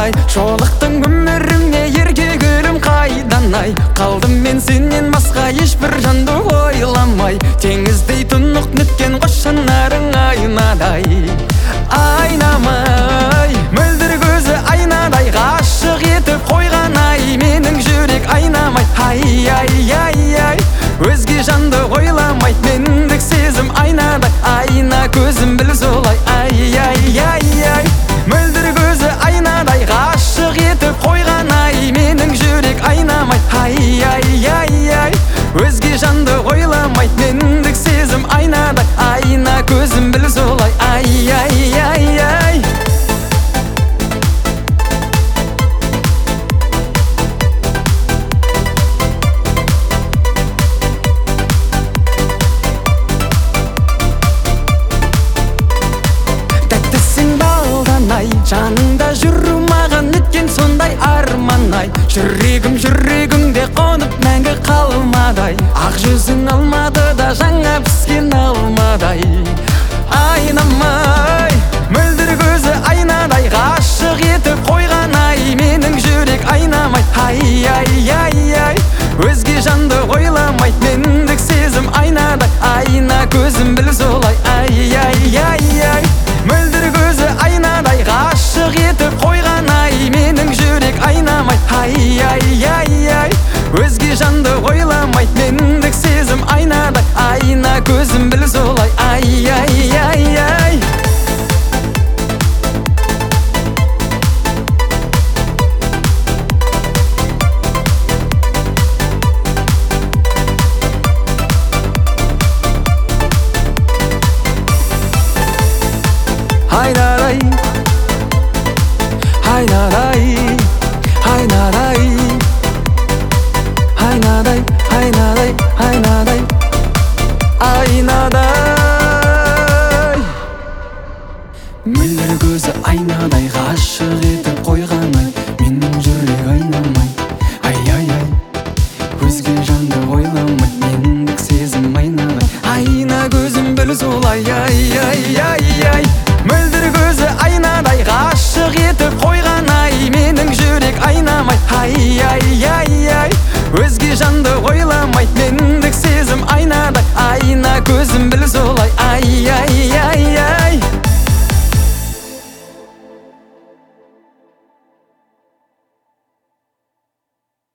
айнадай, жолықтың өміріме еркегүлім қайдан ай. Қалдым мен сенен басқа ешбір жанды ойламай, теңіздей тұнық неткен қос жанарың айнадай. Айнамай, мөлдір көзі айнадай, ғашық етіп қойған ай, менің жүрек айнамай. Ай, өзге жанды ойламай, мендік сезім айнадай, айна көзім біл солай. Ай, мөлдір көзі айнадай, ғашық етіп қойған ай, менің жүрек айнамай. Ай, өзге жанды ойламай, мендік сезім айнадай, айна көзім біл солай. Ай. Жаныңда жүру маған неткен сондай арман ай. Жүрегімде қонып мәңгі қалмадай, ақ жүзің алматыда жаңа піскен алмадай. Айнамай, мөлдір көзі айнадай, ғашық етіп қойған ай, менің жүрек айнамай. Ай, өзге жанды ойламай, мендік сезім айнадай, айна көзім біл солай. Ай, мөлдір көзі айнадай, ғашық етіп қойған ай, менің жүрек айнамай. Ай, өзге жанды ойламай, мендік сезім айнадай, айна көзім біл солай. Ай. Айнадай, мөлдір көзі айнадай, ғашық етіп қойған ай,